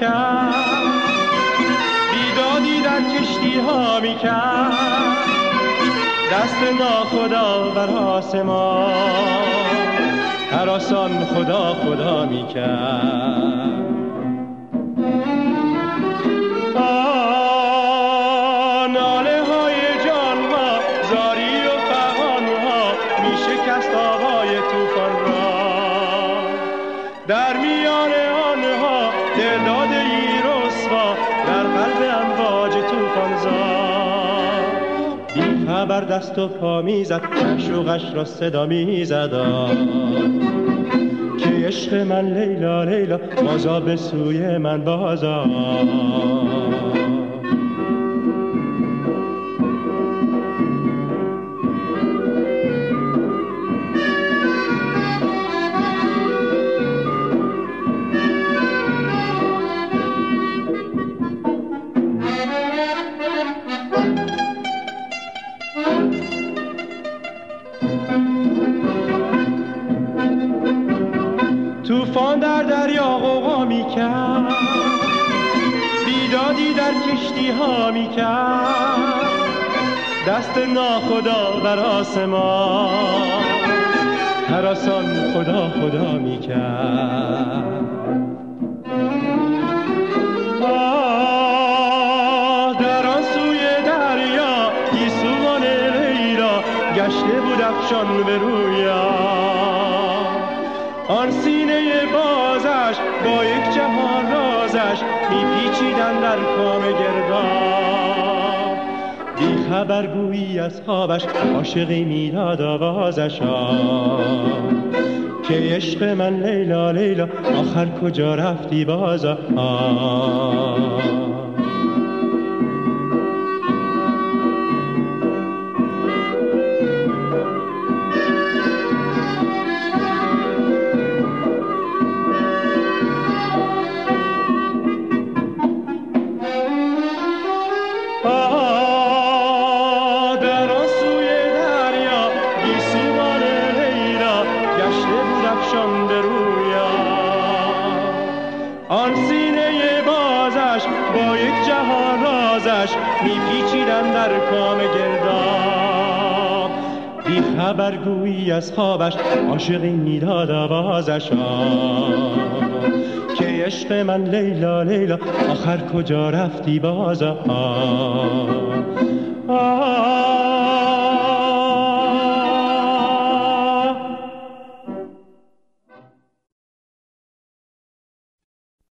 میکرد، بیدادی در کشتی ها میکرد، دست ناخدا بر آسمان هراسان خدا خدا میکرد. ناله های جان ها، زاری و فغان ها میشکست آوای توفان را، در میان آنها دلداده ای رسوا در قلب امواج توفان زاد. بی خبر دست و پا میزد، معشوقش را صدا میزد که عشق من لیلا لیلا بازا به سوی من بازا. توفان در دریا غوغا میکرد، بیدادی در کشتی ها میکرد، دست ناخدا بر آسمان هراسان خدا خدا میکرد. در آن سوی دریا گیسوان لیلا گشته بود افشان به رویا، آن سینه بازش با یک جهان رازش میپیچیدن در کام گردان. بی خبر گویی از خوابش عاشقی میداد آوازش که عشق من لیلا لیلا آخر کجا رفتی بازا. آن سینه بازش با یک جهان رازش میپیچیدن در کام گرداب. بی خبر گویی از خوابش عاشقی میداد آوازش که عشق من لیلا لیلا آخر کجا رفتی بازا.